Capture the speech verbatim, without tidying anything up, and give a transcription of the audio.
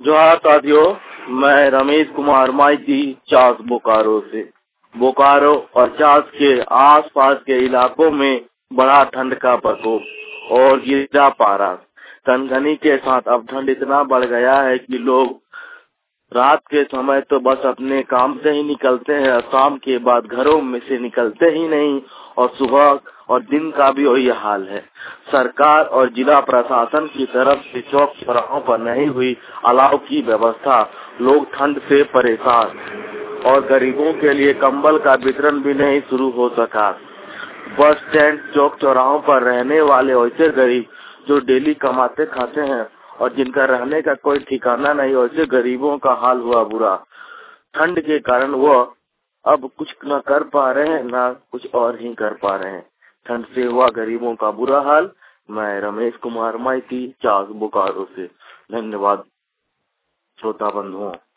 जोहार साथियों, मैं रमेश कुमार माइती चास बोकारो से। बोकारो और चास के आसपास के इलाकों में बड़ा ठंड का प्रकोप और गिरा पारा। कनकनी के साथ अब ठंड इतना बढ़ गया है कि लोग रात के समय तो बस अपने काम से ही निकलते हैं, शाम के बाद घरों में से निकलते ही नहीं और सुबह और दिन का भी वही हाल है। सरकार और जिला प्रशासन की तरफ से चौक चौराहों पर नहीं हुई अलाव की व्यवस्था, लोग ठंड से परेशान और गरीबों के लिए कंबल का वितरण भी नहीं शुरू हो सका। बस स्टैंड, चौक चौराहों पर रहने वाले वैसे गरीब जो डेली कमाते खाते हैं और जिनका रहने का कोई ठिकाना नहीं, वैसे गरीबों का हाल हुआ बुरा। ठंड के कारण वो अब कुछ न कर पा रहे हैं, न कुछ और ही कर पा रहे हैं। ठंड से हुआ गरीबों का बुरा हाल। मैं रमेश कुमार माइती चास बोकारो से। धन्यवाद श्रोता बंधुओं।